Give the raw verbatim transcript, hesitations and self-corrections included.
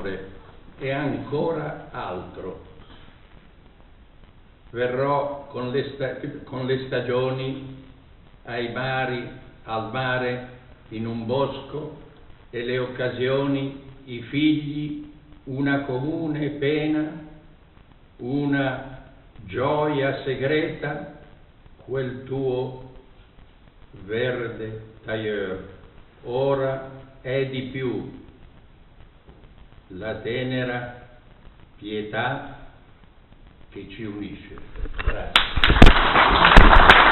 l'amore e ancora altro. Verrò con le, sta- con le stagioni ai mari, al mare, in un bosco, e le occasioni, i figli, una comune pena, una gioia segreta, quel tuo verde tailleur. Ora è di più la tenera pietà che ci unisce. Grazie.